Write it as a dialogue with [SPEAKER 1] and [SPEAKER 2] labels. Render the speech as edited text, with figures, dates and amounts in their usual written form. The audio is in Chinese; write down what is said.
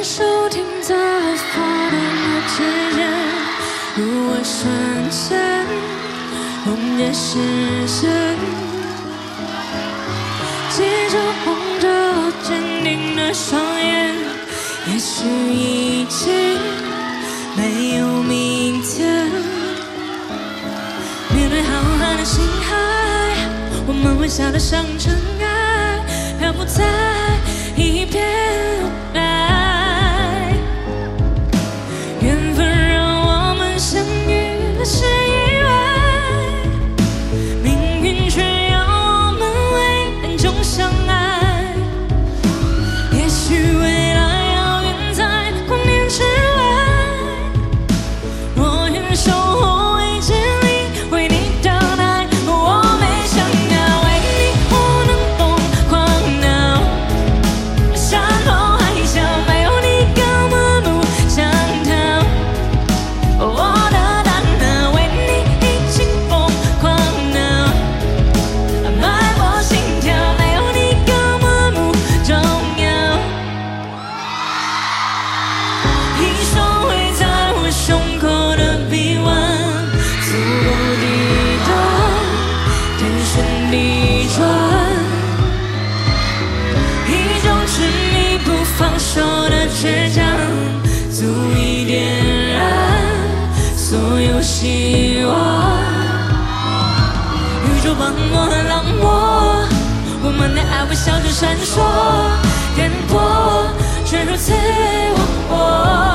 [SPEAKER 1] 手停在发光的指尖，如我瞬间红叶视线，记着望着坚定的双眼，也许已经没有明天。面对浩瀚的星海，我们微笑得像尘埃，漂浮在一片海。缘分让我们相遇的是意外，命运却要我们为爱中相爱。也许未来遥远在光年之外，我愿守候未见你，为你等待。我没想要为你，我能疯狂到山盟海角，没有你根本不想逃。我的胆囊为你已经疯狂到脉搏心跳，没有你根本不重要。一双会在我胸口的臂弯，足够抵挡天旋地转，一种执迷不放手的倔强，足以点燃所有希望。宇宙帮我和浪漫，我们的爱微笑着闪烁，颠簸却如此忘我。